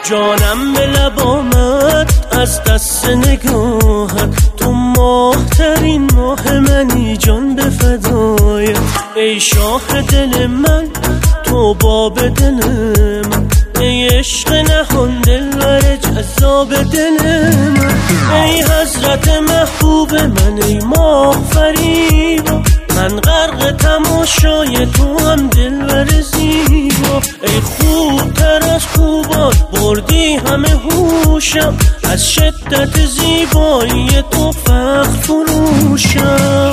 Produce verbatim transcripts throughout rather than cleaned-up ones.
جانم به لب آمد از دست نگاهت، تو ماهترین ماه منی جان به فدایت. ای شاه دل من تو باب دل من، ای عشق نهان دلبر جذاب دل من. ای حضرت محبوب من ای ماه فریبا، من غرق تماشای تو هم دلبر زیبا. ای خوب تر از خوبان بردی همه هوشم، از شدت زیبایی تو فخر فروشم.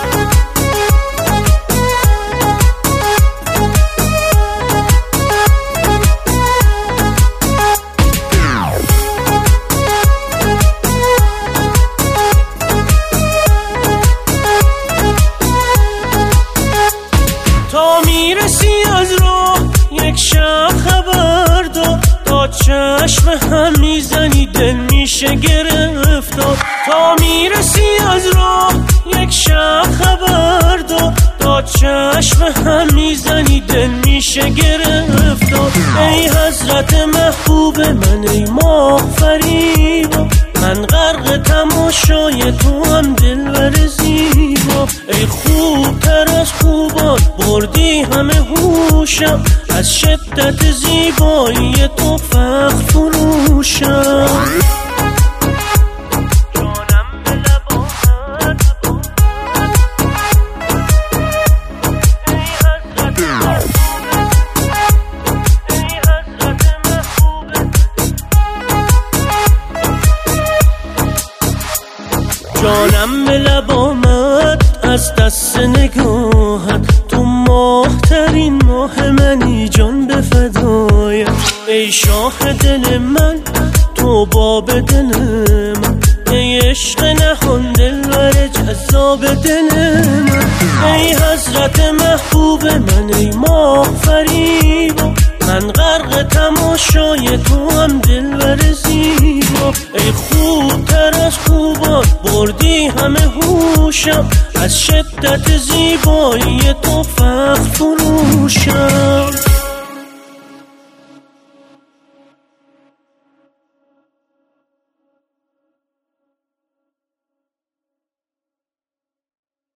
تا میرسی از راه یک شب خبر داد، تا چشم هم میزنی دل میشه گرفتار. تا میرسی از راه یک شب خبر داد، تا چشم هم میزنی دل میشه گرفتار. ای حضرت محبوب من ای ماه فریبا، من غرق تماشای تو هم دلبر زیبا. ای خوب تر از خوبان بردی همه هوشم، از شدت زیبایی تو فخر فروشم. جانم به لب آمد از دست نگاهت، تو ماهترین ماه منی جان به فدایت. ای شاه دل من تو باب دل من، ای عشق نهان دلبر جذاب دل من. ای حضرت محبوب من ای ماه فریبا، من غرق تماشای تو هم دلبر زیبا. ای خوب تر از خوبان بردی همه هوشم، از شدت زیبایی تو فخر